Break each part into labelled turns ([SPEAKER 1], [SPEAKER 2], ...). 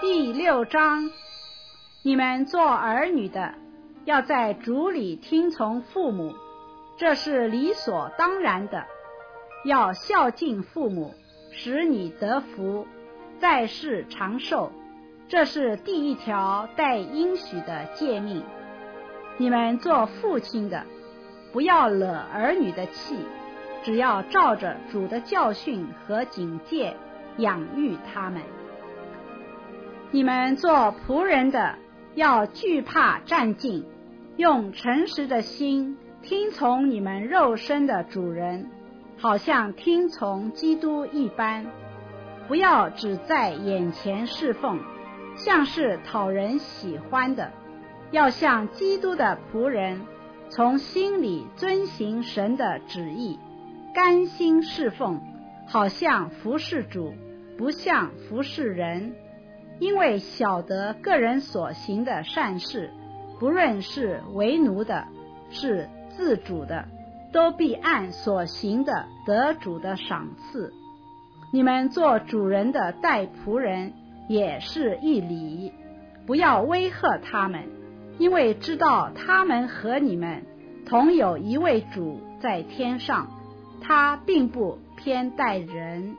[SPEAKER 1] 第6章，你们做儿女的，要在主里听从父母，这是理所当然的。要孝敬父母，使你得福，在世长寿，这是第1条带应许的诫命。你们做父亲的，不要惹儿女的气，只要照着主的教训和警戒养育他们。你们做仆人的，要惧怕战兢，用诚实的心听从你们肉身的主人，好像听从基督一般。不要只在眼前侍奉，像是讨人喜欢的，要像基督的仆人，从心里遵行神的旨意，甘心侍奉，好像服侍主，不像服侍人。因为晓得个人所行的善事，不论是为奴的，是自主的，都必按所行的得主的赏赐。你们做主人的待仆人也是一理，不要威吓他们，因为知道他们和你们同有一位主在天上，他并不偏待人。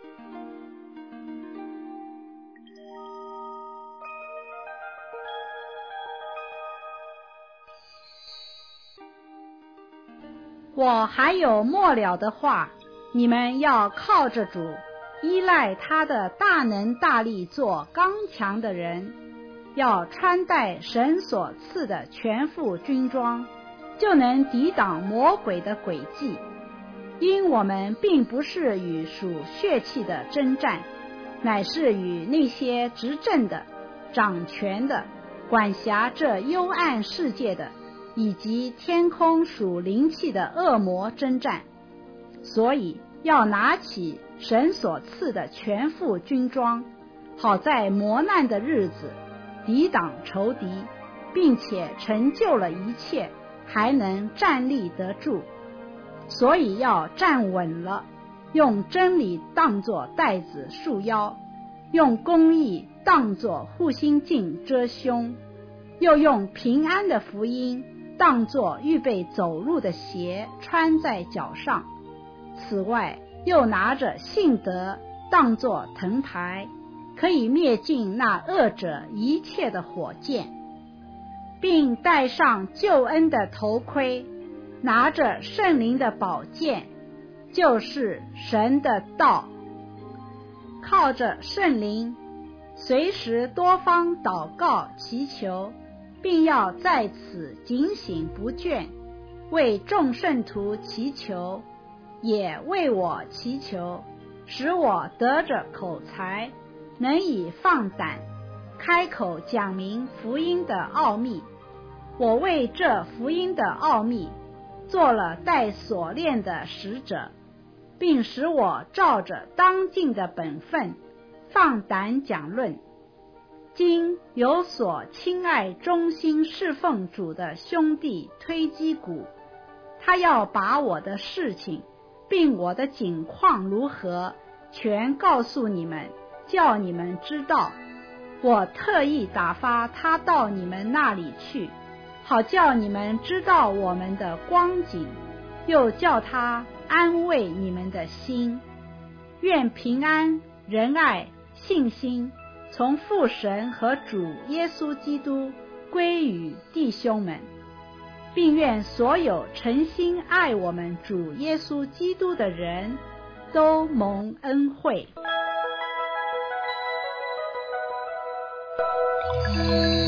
[SPEAKER 1] 我还有末了的话，你们要靠着主，依赖他的大能大力做刚强的人，要穿戴神所赐的全副军装，就能抵挡魔鬼的诡计。因我们并不是与属血气的征战，乃是与那些执政的、掌权的、管辖这幽暗世界的，以及天空属灵气的恶魔征战。所以要拿起神所赐的全副军装，好在磨难的日子抵挡仇敌，并且成就了一切，还能站立得住。所以要站稳了，用真理当作带子束腰，用公义当作护心镜遮胸，又用平安的福音当作预备走路的鞋穿在脚上。此外，又拿着信德当作藤牌，可以灭尽那恶者一切的火箭，并戴上救恩的头盔，拿着圣灵的宝剑，就是神的道。靠着圣灵，随时多方祷告祈求，并要在此警醒不倦，为众圣徒祈求，也为我祈求，使我得着口才，能以放胆开口讲明福音的奥秘。我为这福音的奥秘做了带锁链的使者，并使我照着当尽的本分放胆讲论。今有所亲爱忠心侍奉主的兄弟推基古，他要把我的事情并我的景况如何全告诉你们，叫你们知道。我特意打发他到你们那里去，好叫你们知道我们的光景，又叫他安慰你们的心。愿平安、仁爱、信心从父神和主耶稣基督归于弟兄们，并愿所有诚心爱我们主耶稣基督的人都蒙恩惠。